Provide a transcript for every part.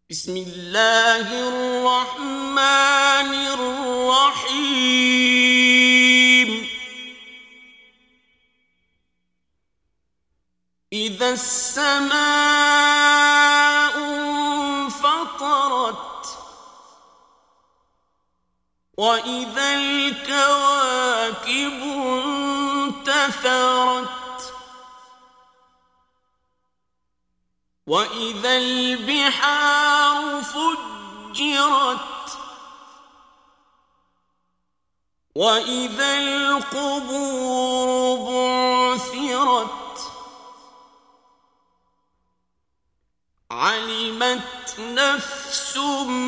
بسم الله الرحمن الرحيم إذا السماء انفطرت وإذا الكواكب انتثرت وإذا البحار فجرت وإذا القبور بعثرت علمت نفس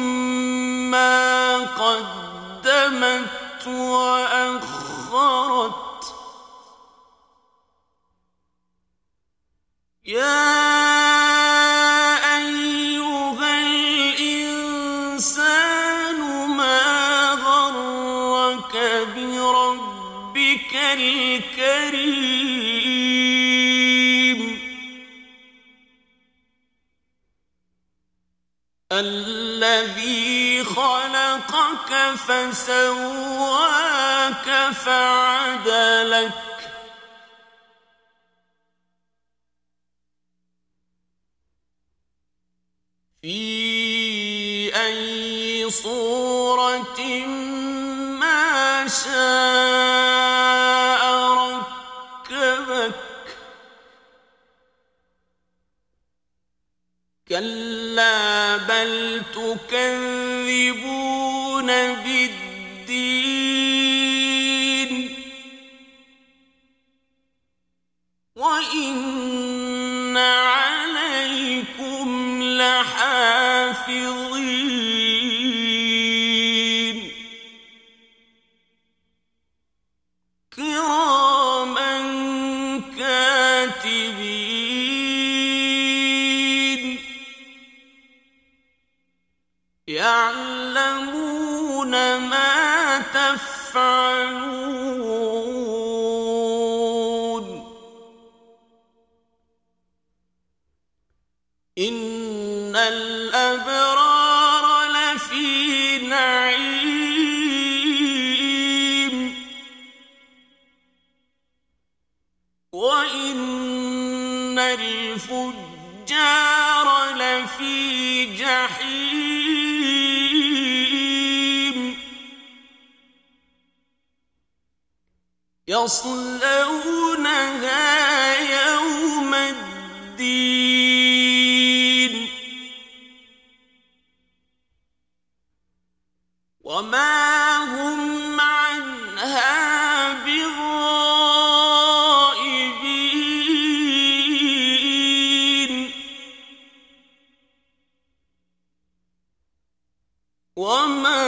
ما قدمت وأخرت يا الكريم الذي خلقك فسواك فعدلك في أي صورة ما شاء كلا بل تكذبون بالدين وإن عليكم لحافظين كراما كاتبين يعلمون ما تفعلون إن الأبرار لفي نعيم وإن الفجار لفي جحيم يصلونها يوم الدين وما هم عنها بغائبين وما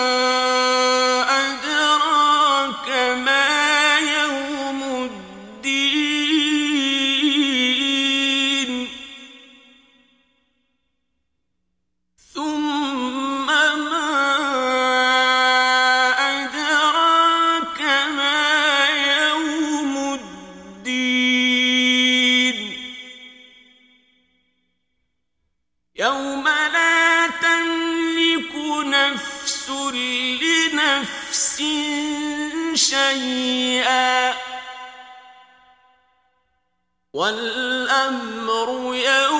أدراك ما يوم الدين ثم ما أدراك ما يوم الدين يوم لا تملك نفس لنفس شيئا والأمر يوم